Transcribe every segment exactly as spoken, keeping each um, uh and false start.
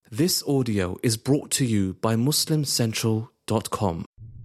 This audio is brought to you by Muslim Central dot com.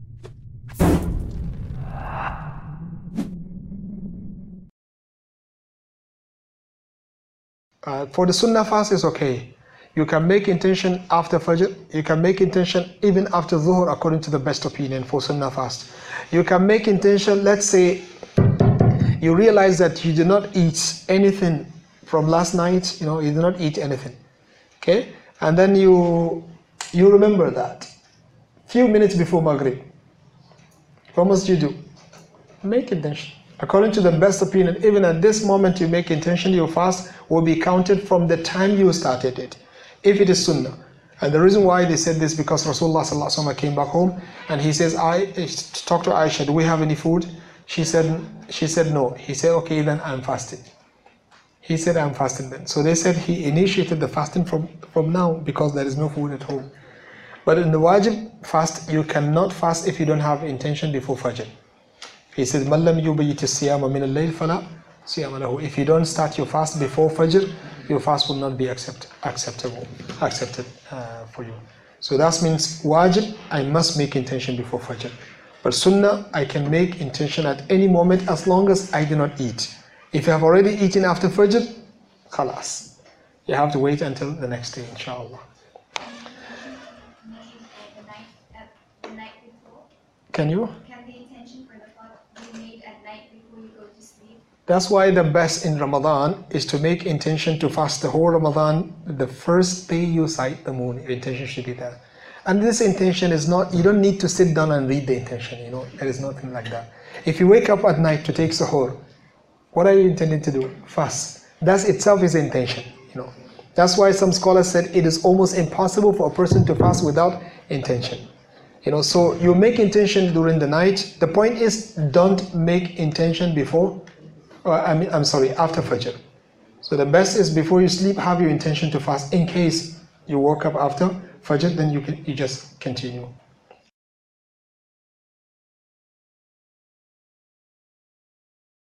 Uh, for the Sunnah fast, it's okay. You can make intention after Fajr. You can make intention even after Dhuhr, according to the best opinion for Sunnah fast. You can make intention, let's say, you realize that you did not eat anything from last night, you know, you did not eat anything. Okay? And then you you remember that. Few minutes before Maghrib. What must you do? Make intention. According to the best opinion, even at this moment you make intention, your fast will be counted from the time you started it, if it is Sunnah. And the reason why they said this, because Rasulullah sallallahu alaihi wasallam came back home and he says, I talked to Aisha, do we have any food? She said, she said no. He said, okay, then I'm fasting. He said, I'm fasting then. So they said he initiated the fasting from, from now because there is no food at home. But in the wajib fast, you cannot fast if you don't have intention before Fajr. He said, مَنْ لَمْ يُبَيِّتِ الصِّيَامَ مِنَ اللَّيْلِ فَلَا صِيَامَ لَهُ. If you don't start your fast before Fajr, your fast will not be accept, acceptable, accepted uh, for you. So that means wajib, I must make intention before Fajr. But Sunnah, I can make intention at any moment as long as I do not eat. If you have already eaten after Fajr, khalas. You have to wait until the next day, inshallah. Can you? Can the intention for the fast be made at night before you go to sleep? That's why the best in Ramadan is to make intention to fast the whole Ramadan. The first day you sight the moon, your intention should be there. And this intention is not, you don't need to sit down and read the intention, you know, there is nothing like that. If you wake up at night to take suhoor, what are you intending to do? Fast. That itself is intention, you know. That's why some scholars said it is almost impossible for a person to fast without intention. You know, so you make intention during the night. The point is, don't make intention before, uh, I mean, I'm sorry, after Fajr. So the best is before you sleep, have your intention to fast. In case you woke up after Fajr, then you can, you just continue.